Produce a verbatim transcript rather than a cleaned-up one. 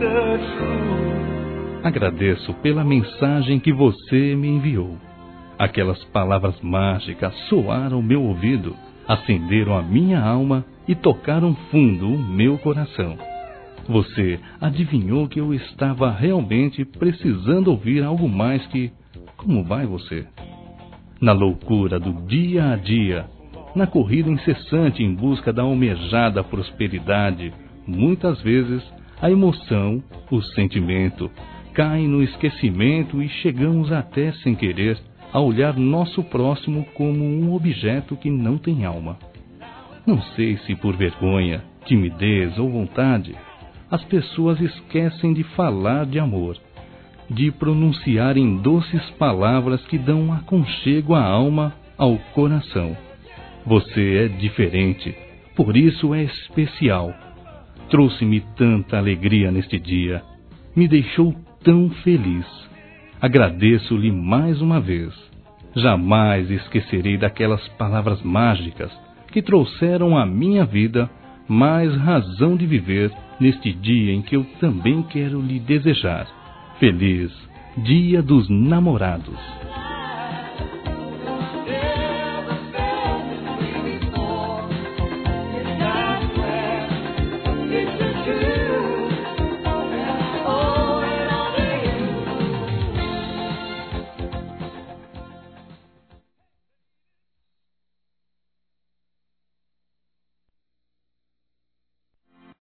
Agradeço pela mensagem que você me enviou. Aquelas palavras mágicas soaram ao meu ouvido, acenderam a minha alma e tocaram fundo o meu coração. Você adivinhou que eu estava realmente precisando ouvir algo mais que "Como vai você?". Na loucura do dia a dia, na corrida incessante em busca da almejada prosperidade, muitas vezes a emoção, o sentimento, caem no esquecimento e chegamos até, sem querer, a olhar nosso próximo como um objeto que não tem alma. Não sei se por vergonha, timidez ou vontade, as pessoas esquecem de falar de amor, de pronunciarem doces palavras que dão aconchego à alma, ao coração. Você é diferente, por isso é especial. Trouxe-me tanta alegria neste dia, me deixou tão feliz. Agradeço-lhe mais uma vez. Jamais esquecerei daquelas palavras mágicas que trouxeram à minha vida mais razão de viver neste dia em que eu também quero lhe desejar. Feliz Dia dos Namorados.